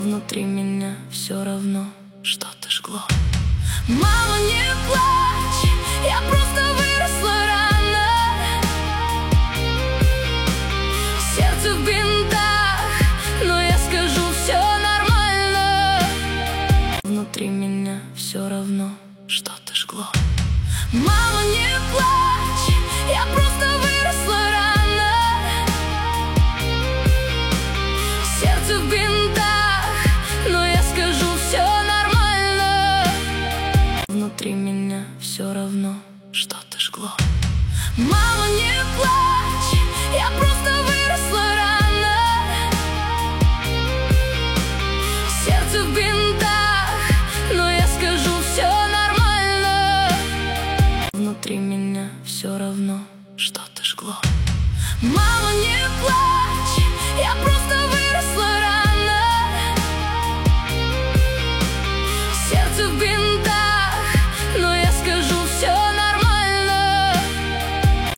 Внутри меня все равно что-то жгло. Мама, не плачь, я просто выросла рано. Сердце в бинтах, но я скажу, все нормально. Внутри меня все равно что-то жгло. Мама, не плачь, я просто выросла рано. Сердце в бинтах, но я скажу, все нормально. Внутри меня все равно что-то жгло. Мама, не плачь, я просто выросла рано. Сердце в бинтах,